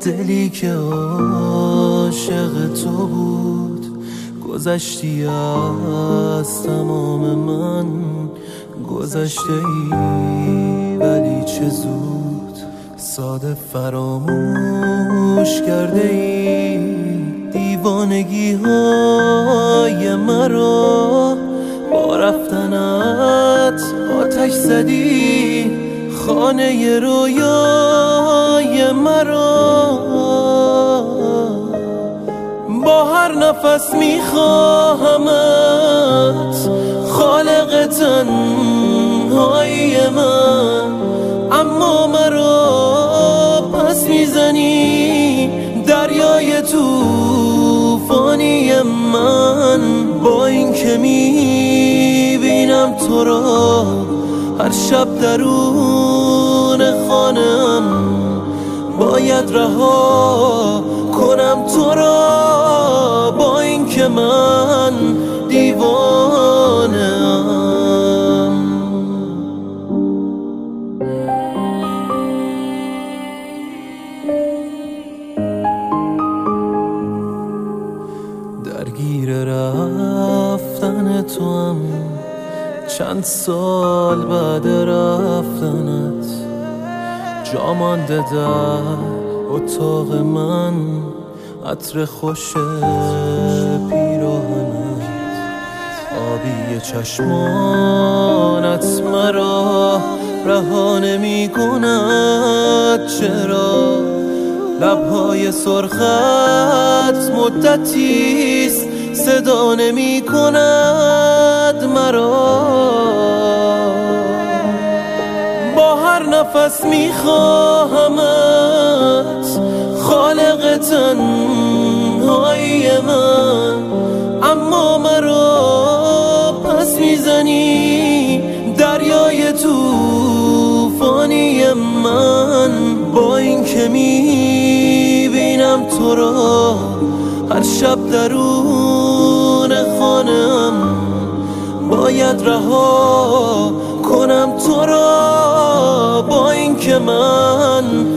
دلی که عاشق تو بود، گذشتی از تمام من گذشته ای، ولی چه زود ساده فراموش کرده ای دیوانگی های مرا. با رفتنت آتش زدی خانه رویای مرا. با هر نفس میخواهمت خالق تنهایی من، اما مرا پس میزنی دریای توفانی من. با این که میبینم تو را هر شب درون خانم، باید رها کنم تو را. با این که من دیوانه‌ام. درگیر رفتن تو هم چند سال بعد رفتنت، جا مانده در اتاق من عطر خوش پیراهنت. آبی چشمانت مرا رها نمی کند، چرا لبهای سرخت مدتیست صدا نمی کند مرا. با هر نفس میخواهمت خالق تنهایی من، اما مرا پس میزنی دریای توفانی من. با این که میبینم تو را هر شب درون خانم، باید رها کنم تو را. با این که من